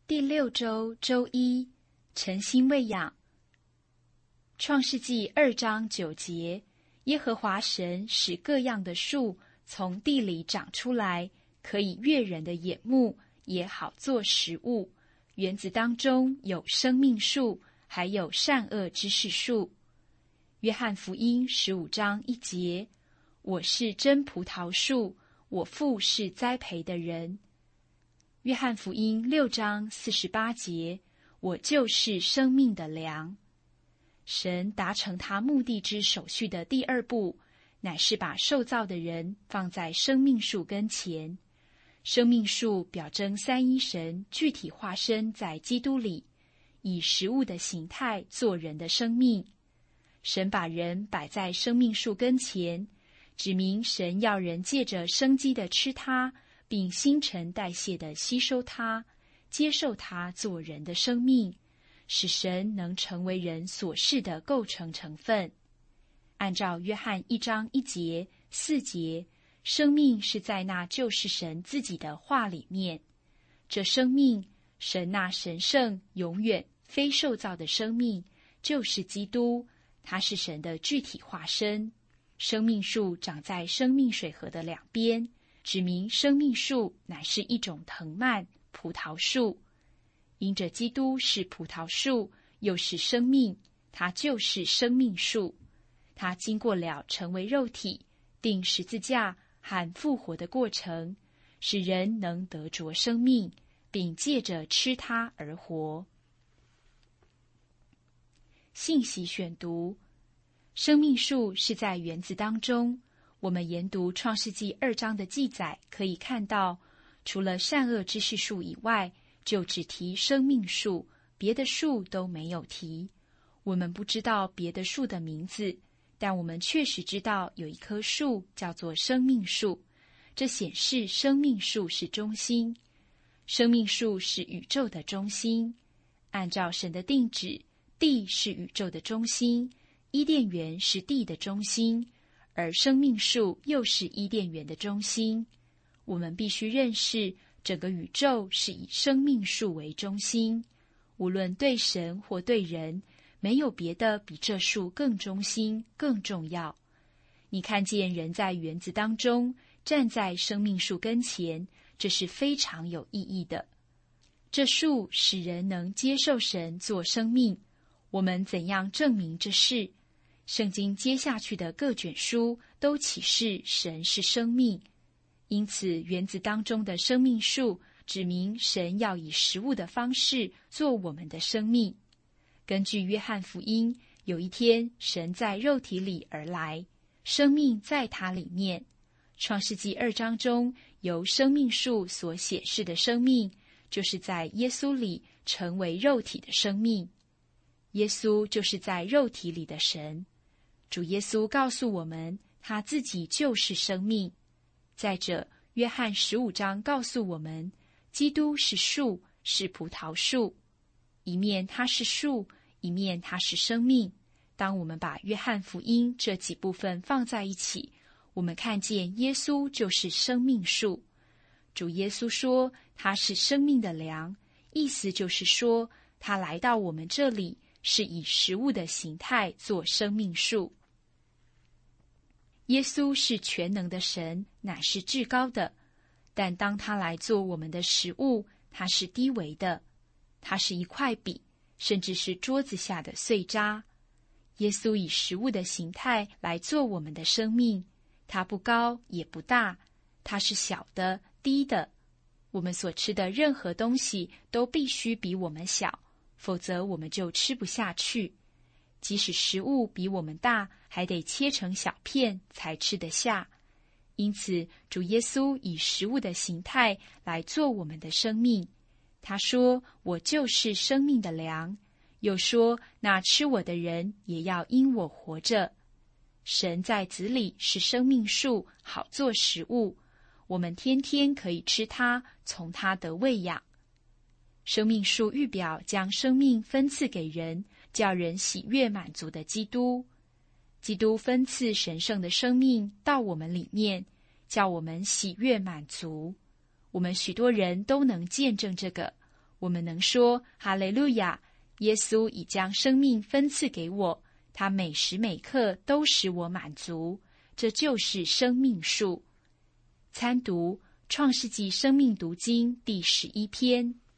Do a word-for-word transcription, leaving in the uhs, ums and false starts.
第六周周一，晨星喂养。创世纪二章九节，耶和华神使各样的树从地里长出来，可以悦人的眼目，也好做食物。园子当中有生命树，还有善恶知识树。约翰福音十五章一节，我是真葡萄树，我父是栽培的人。约翰福音六章四十八节，我就是生命的粮。神达成他目的之手续的第二步，乃是把受造的人放在生命树跟前。生命树表征三一神具体化身在基督里，以食物的形态做人的生命。神把人摆在生命树跟前，指明神要人借着生机的吃它，并新陈代谢地吸收它，接受它做人的生命，使神能成为人所示的构成成分。按照约翰一章一节、四节，生命是在那就是神自己的话里面。这生命，神那神圣、永远、非受造的生命，就是基督，它是神的具体化身。生命树长在生命水河的两边，指明生命树乃是一种藤蔓，葡萄树。因着基督是葡萄树，又是生命，它就是生命树。它经过了成为肉体、钉十字架和复活的过程，使人能得着生命，并借着吃它而活。信息选读：生命树是在园子当中。我们研读创世纪二章的记载，可以看到，除了善恶知识树以外，就只提生命树，别的树都没有提。我们不知道别的树的名字，但我们确实知道有一棵树叫做生命树，这显示生命树是中心。生命树是宇宙的中心。按照神的定旨，地是宇宙的中心，伊甸园是地的中心，而生命树又是伊甸园的中心。我们必须认识，整个宇宙是以生命树为中心。无论对神或对人，没有别的比这树更中心、更重要。你看见人在园子当中，站在生命树跟前，这是非常有意义的。这树使人能接受神做生命。我们怎样证明这事？圣经接下去的各卷书都启示神是生命，因此园子当中的生命树指明神要以食物的方式做我们的生命。根据约翰福音，有一天神在肉体里而来，生命在他里面。创世纪二章中由生命树所显示的生命，就是在耶稣里成为肉体的生命。耶稣就是在肉体里的神。主耶稣告诉我们，他自己就是生命。再者，约翰十五章告诉我们，基督是树，是葡萄树。一面他是树，一面他是生命。当我们把约翰福音这几部分放在一起，我们看见耶稣就是生命树。主耶稣说他是生命的粮，意思就是说，他来到我们这里是以食物的形态做生命树。耶稣是全能的神，乃是至高的，但当他来做我们的食物，他是低微的，他是一块笔，甚至是桌子下的碎渣。耶稣以食物的形态来做我们的生命，他不高也不大，他是小的、低的。我们所吃的任何东西都必须比我们小，否则我们就吃不下去。即使食物比我们大，还得切成小片才吃得下。因此，主耶稣以食物的形态来做我们的生命。他说：“我就是生命的粮。”又说：“那吃我的人也要因我活着。”神在子里是生命树，好做食物。我们天天可以吃它，从它得喂养。生命树预表将生命分赐给人，叫人喜悦满足的基督。基督分赐神圣的生命到我们里面，叫我们喜悦满足。我们许多人都能见证这个。 我们能说哈利路亚，耶稣已将生命分赐给我，他每时每刻都使我满足，这就是生命树。参读创世纪生命读经第十一篇。